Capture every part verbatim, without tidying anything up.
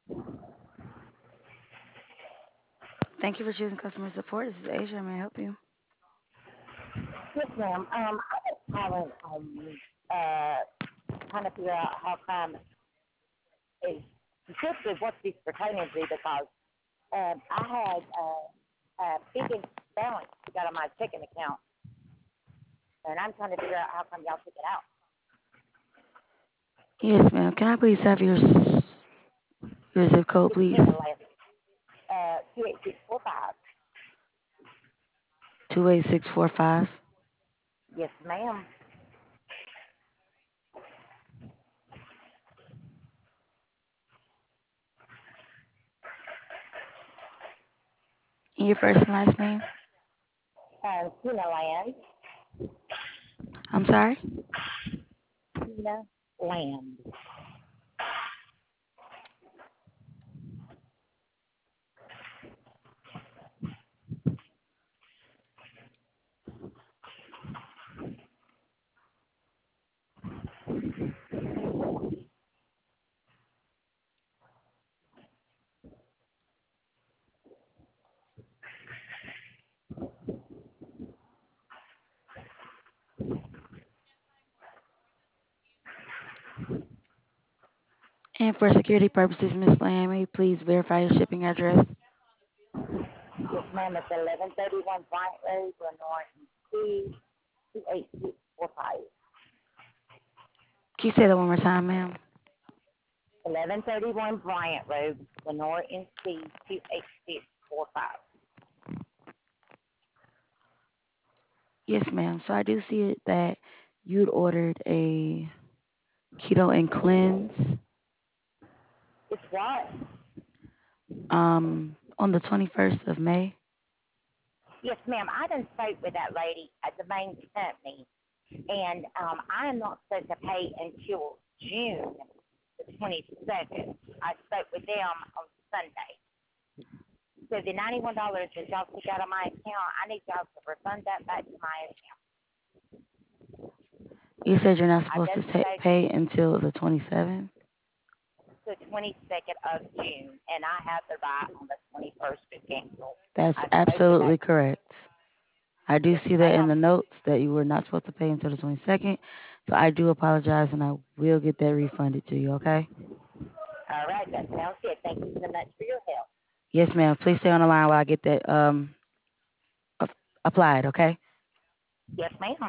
Thank you for choosing customer support. This is Asia. May I help you? Yes, ma'am. Um, I was calling um uh trying to figure out how come is specifically what this pertaining to because um I had uh, a big balance to got on my checking account, and I'm trying to figure out how come y'all took it out. Yes, ma'am. Can I please have your s- your zip code, It's in the please? last uh two eight six four five. Two eight six four five. Yes, ma'am. And your first and last name? Um, Tina Land. I'm sorry. Tina Land. And for security purposes, Miss Lamb, may you please verify your shipping address? Yes, ma'am. It's eleven thirty one Bryant Road, Lenore, C two eight six four five. Can you say that one more time, ma'am? eleven thirty-one Bryant Road, Lenore, N C two eight six four five. Yes, ma'am. So I do see it that you'd ordered a keto and cleanse It's what? um on the twenty-first of May. Yes, ma'am. I done spoke with that lady at the main company, and um, I am not supposed to pay until June the twenty-second. I spoke with them on Sunday. So the ninety-one dollars that y'all took out of my account, I need y'all to refund that back to my account. You said you're not I supposed to just ta spoke pay until the twenty-seventh. the twenty-second of June, and I have the right on the twenty-first to cancel. That's I spoke with that. absolutely correct. I do Yes, see that in ma'am. the notes that you were not supposed to pay until the twenty-second. So I do apologize and I will get that refunded to you, okay? All right, that sounds good. Thank you so much for your help. Yes, ma'am. Please stay on the line while I get that um a- applied, okay? Yes, ma'am.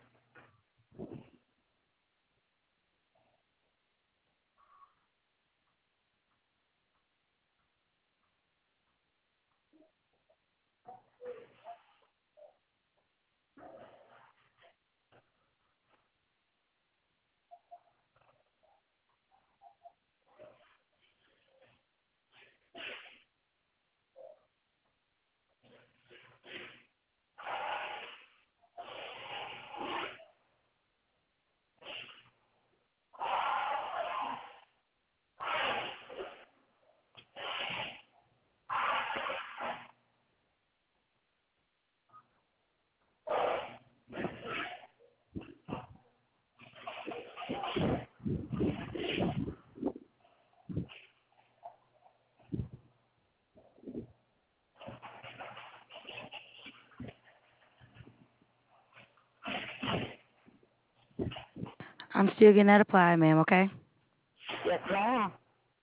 I'm still getting that applied, ma'am, okay? Yes, ma'am.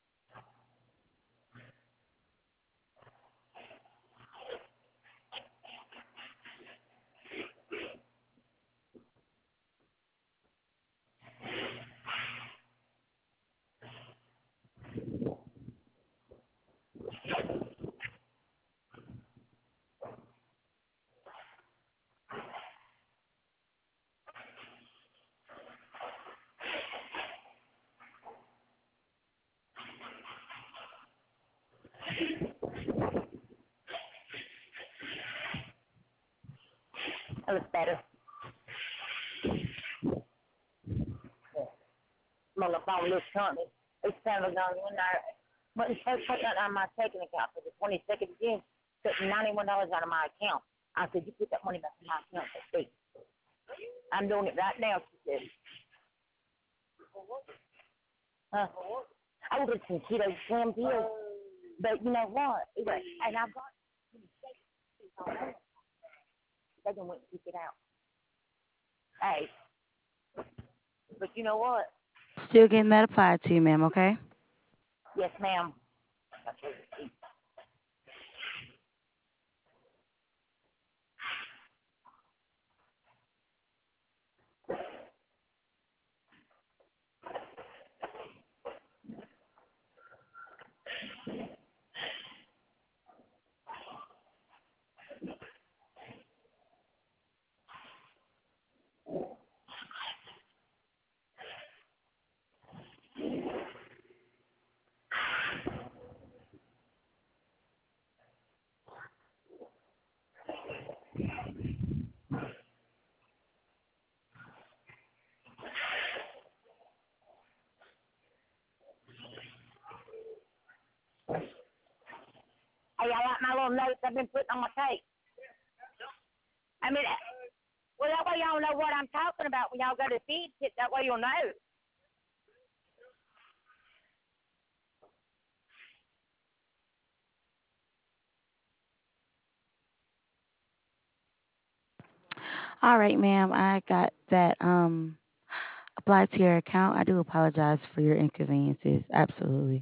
That was better. My little phone looks funny. It's kind of gone when I went and started putting that on my checking account for the twenty-second of June, took ninety-one dollars out of my account. I said, you put that money back in my account for free. I'm doing it right now, she said. Huh? ordered some keto slim deals, but you know what? It was, and I got they didn't went and pick it out. Hey, but you know what? Still getting that applied to you, ma'am, okay? Yes, ma'am. Hey, I like my little notes I've been putting on my tape. I mean, well, that way y'all know what I'm talking about when y'all go to feed kit. That way you'll know. All right, ma'am. I got that um applied to your account. I do apologize for your inconveniences. Absolutely.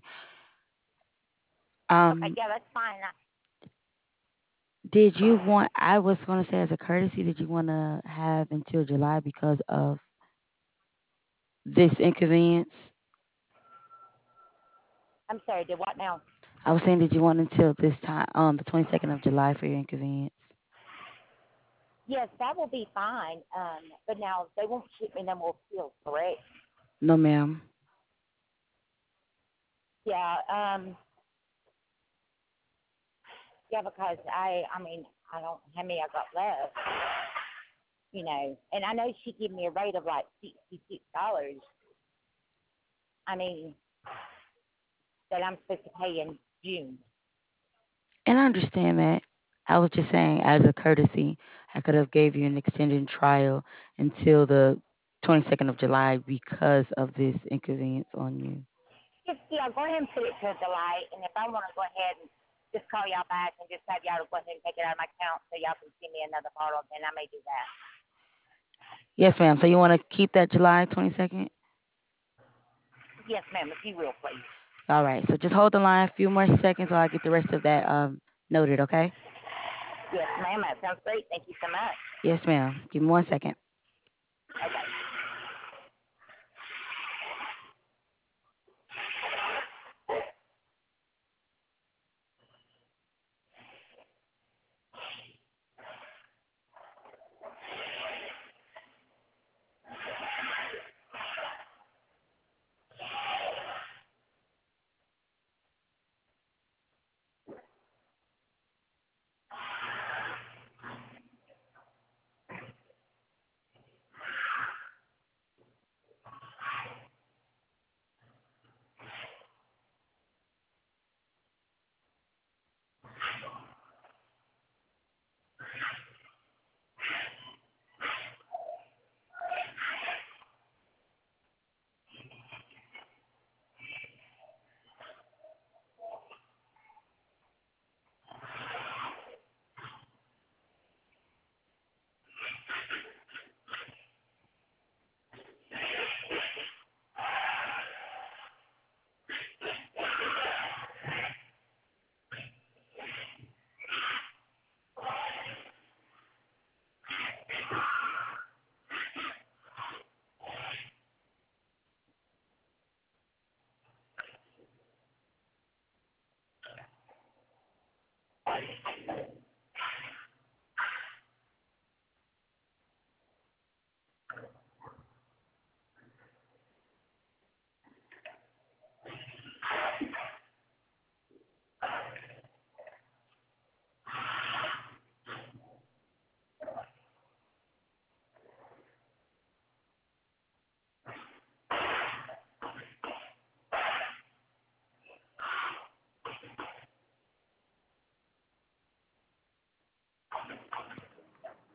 Okay, Um, yeah, that's fine. I, did you want, I was going to say as a courtesy, did you want to have until July because of this inconvenience? I'm sorry. Did what now? I was saying, did you want until this time, um, the twenty-second of July for your inconvenience? Yes, that will be fine. Um, but now they won't ship me no more pills, correct? No, ma'am. Yeah. Um. Yeah, because I, I mean, I don't how many I got left. You know, and I know she gave me a rate of like sixty-six dollars. I mean, that I'm supposed to pay in June. And I understand that. I was just saying, as a courtesy, I could have gave you an extended trial until the twenty-second of July because of this inconvenience on you. Just yeah, go ahead and put it to July, and if I want to go ahead and just call y'all back and just have y'all to go ahead and take it out of my account so y'all can send me another bottle, then I may do that. Yes, ma'am. So you want to keep that July twenty-second? Yes, ma'am, if you will, please. All right. So just hold the line a few more seconds while I get the rest of that um noted, okay? Yes, ma'am, that sounds great. Thank you so much. Yes, ma'am. Give me one second. Okay.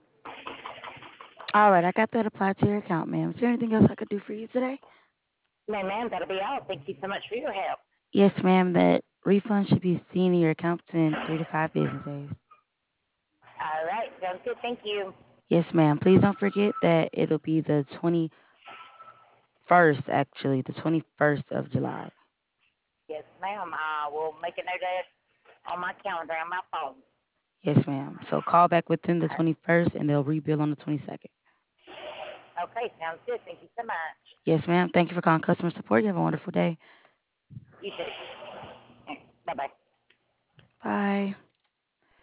All right, I got that applied to your account, ma'am. Is there anything else I could do for you today? No, ma'am, that'll be all. Thank you so much for your help. Yes, ma'am. That refund should be seen in your account within three to five business days. All right, sounds good. Thank you. Yes, ma'am. Please don't forget that it'll be the twenty-first, actually, the twenty-first of July. Yes, ma'am. I will make a note of it on my calendar on my phone. Yes, ma'am. So call back within the twenty-first and they'll rebill on the twenty-second. Okay, sounds good. Thank you so much. Yes, ma'am. Thank you for calling customer support. You have a wonderful day. You too. Bye bye. Bye.